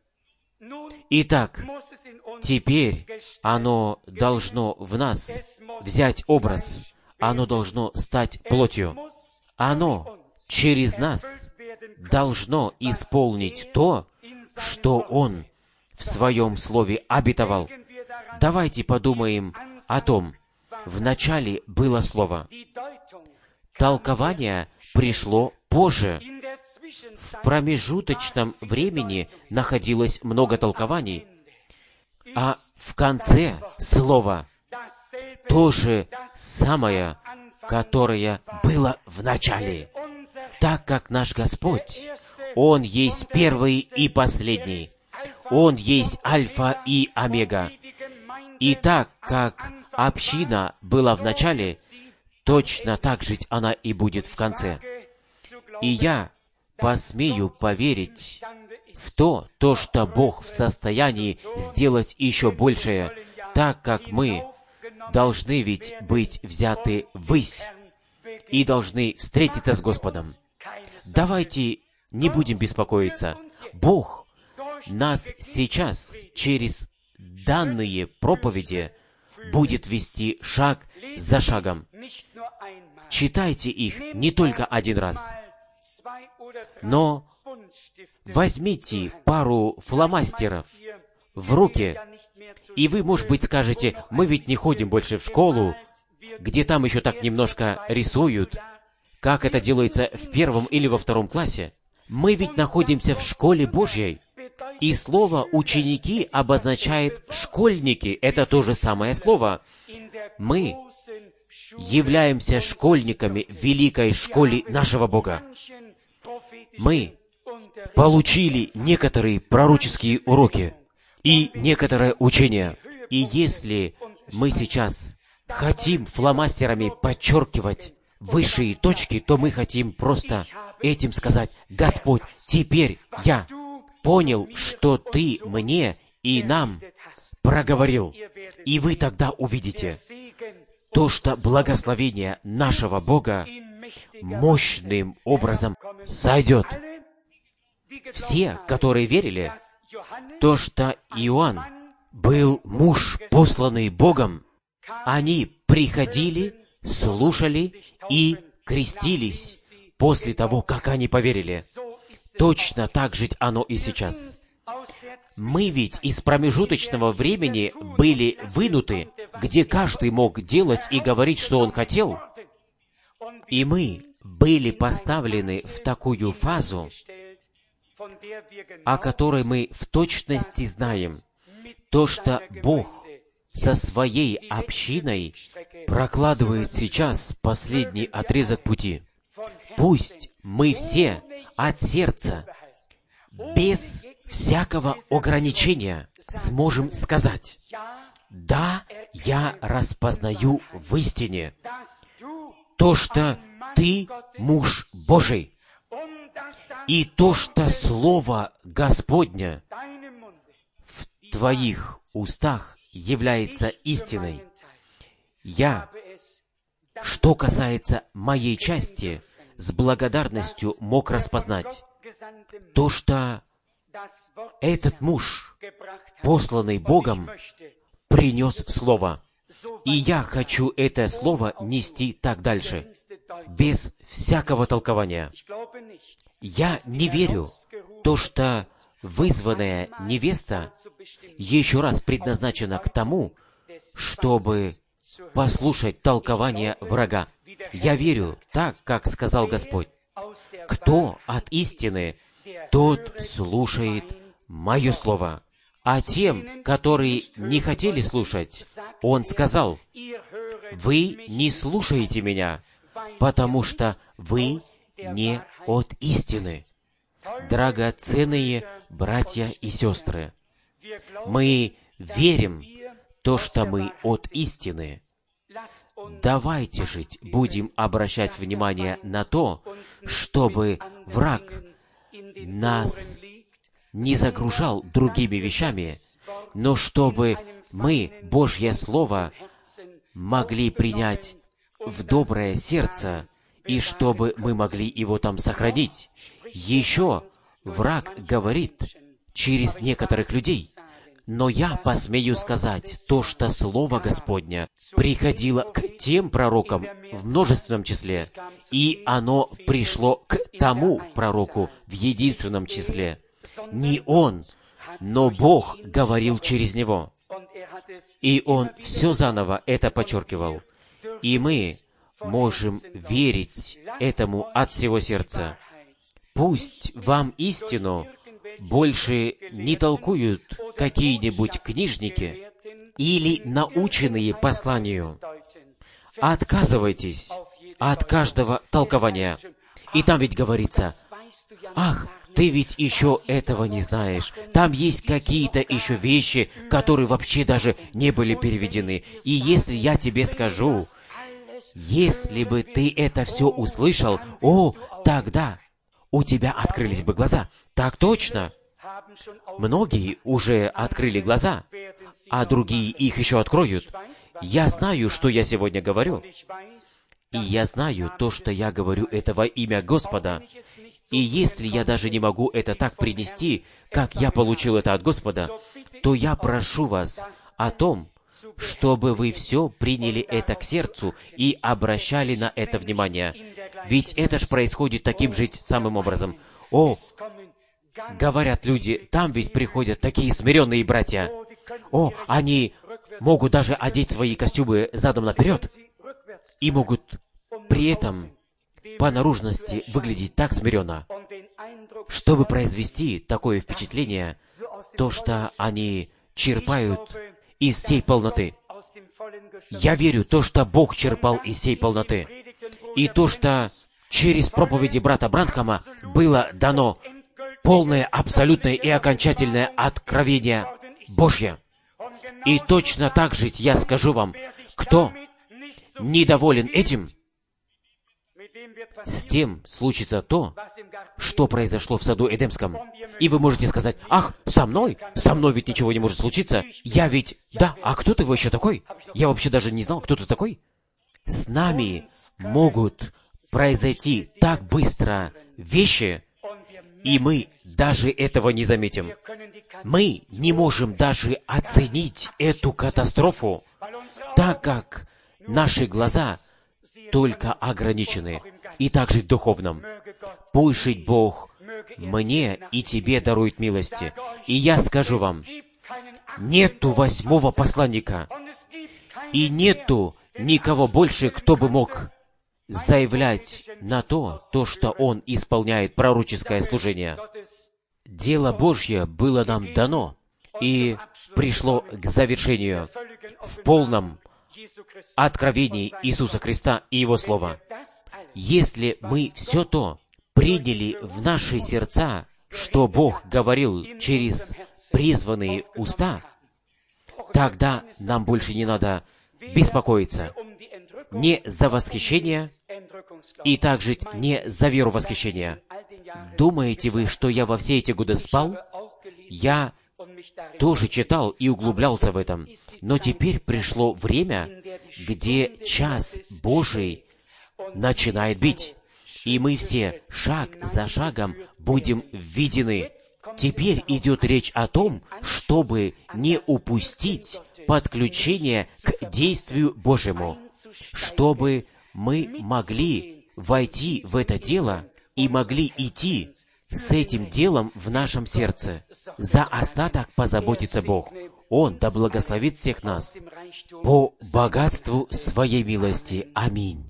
Итак, теперь оно должно в нас взять образ, оно должно стать плотью. Оно через нас должно исполнить то, что Он в Своем Слове обетовал. Давайте подумаем о том. Вначале было Слово. Толкование пришло позже. В промежуточном времени находилось много толкований, а в конце Слово то же самое, которое было в начале. Так как наш Господь, Он есть первый и последний. Он есть Альфа и Омега. И так как община была в начале, точно так же она и будет в конце. И я посмею поверить в то, что Бог в состоянии сделать еще большее, так как мы должны ведь быть взяты ввысь и должны встретиться с Господом. Давайте не будем беспокоиться. Бог нас сейчас через данные проповеди будет вести шаг за шагом. Читайте их не только один раз, но возьмите пару фломастеров в руки, и вы, может быть, скажете, мы ведь не ходим больше в школу, где там еще так немножко рисуют, как это делается в 1 или во 2 классе. Мы ведь находимся в школе Божьей, и слово «ученики» обозначает «школьники». Это то же самое слово. Мы являемся школьниками в великой школе нашего Бога. Мы получили некоторые пророческие уроки и некоторое учение. И если мы сейчас хотим фломастерами подчеркивать высшие точки, то мы хотим просто этим сказать: «Господь, теперь я понял, что Ты мне и нам проговорил». И вы тогда увидите то, что благословение нашего Бога мощным образом сойдет. Все, которые верили, то, что Иоанн был муж, посланный Богом, они приходили, слушали и крестились после того, как они поверили. Точно так же оно и сейчас. Мы ведь из промежуточного времени были вынуты, где каждый мог делать и говорить, что он хотел, И мы были поставлены в такую фазу, о которой мы в точности знаем, то, что Бог со своей общиной прокладывает сейчас последний отрезок пути. Пусть мы все от сердца, без всякого ограничения, сможем сказать: «Да, я распознаю в истине то, что Ты муж Божий, и то, что Слово Господне в Твоих устах является истиной». Я, что касается моей части, с благодарностью мог распознать то, что этот муж, посланный Богом, принес Слово. И я хочу это Слово нести так дальше, без всякого толкования. Я не верю то, что вызванная невеста еще раз предназначена к тому, чтобы послушать толкование врага. Я верю так, как сказал Господь: «Кто от истины, тот слушает Мое Слово». А тем, которые не хотели слушать, Он сказал: «Вы не слушаете Меня, потому что вы не от истины». Драгоценные братья и сестры, мы верим то, что мы от истины. Давайте же будем обращать внимание на то, чтобы враг нас не загружал другими вещами, но чтобы мы Божье Слово могли принять в доброе сердце, и чтобы мы могли его там сохранить. Еще враг говорит через некоторых людей, но я посмею сказать то, что Слово Господне приходило к тем пророкам в множественном числе, и оно пришло к тому пророку в единственном числе. Не он, но Бог говорил через него. И он все заново это подчеркивал. И мы можем верить этому от всего сердца. Пусть вам истину больше не толкуют какие-нибудь книжники или наученные посланию. Отказывайтесь от каждого толкования. И там ведь говорится: «Ах, ты ведь еще этого не знаешь. Там есть какие-то еще вещи, которые вообще даже не были переведены. И если я тебе скажу, если бы ты это все услышал, тогда у тебя открылись бы глаза». Так точно. Многие уже открыли глаза, а другие их еще откроют. Я знаю, что я сегодня говорю. И я знаю то, что я говорю, это во имя Господа. И если я даже не могу это так принести, как я получил это от Господа, то я прошу вас о том, чтобы вы все приняли это к сердцу и обращали на это внимание. Ведь это ж происходит таким же самым образом. Говорят люди, там ведь приходят такие смиренные братья. Они могут даже одеть свои костюмы задом наперед и могут при этом по наружности выглядеть так смиренно, чтобы произвести такое впечатление, то, что они черпают из всей полноты. Я верю то, что Бог черпал из всей полноты, и то, что через проповеди брата Бранхама было дано полное, абсолютное и окончательное откровение Божье. И точно так же я скажу вам, кто недоволен этим, с тем случится то, что произошло в саду Эдемском. И вы можете сказать: «Ах, со мной ведь ничего не может случиться. Я ведь... Да, а кто ты вообще такой? Я вообще даже не знал, кто ты такой». С нами могут произойти так быстро вещи, и мы даже этого не заметим. Мы не можем даже оценить эту катастрофу, так как наши глаза только ограничены, и также в духовном. Пусть жить Бог мне и тебе дарует милости. И я скажу вам, нету 8-го посланника, и нету никого больше, кто бы мог заявлять на то, что Он исполняет пророческое служение. Дело Божье было нам дано и пришло к завершению в полном откровении Иисуса Христа и Его Слова. Если мы все то приняли в наши сердца, что Бог говорил через призванные уста, тогда нам больше не надо беспокоиться не за восхищение и также не за веру восхищения. Думаете вы, что я во все эти годы спал? Я тоже читал и углублялся в этом. Но теперь пришло время, где час Божий начинает бить. И мы все шаг за шагом будем введены. Теперь идет речь о том, чтобы не упустить подключение к действию Божьему, чтобы мы могли войти в это дело и могли идти с этим делом в нашем сердце. За остаток позаботится Бог. Он да благословит всех нас по богатству Своей милости. Аминь.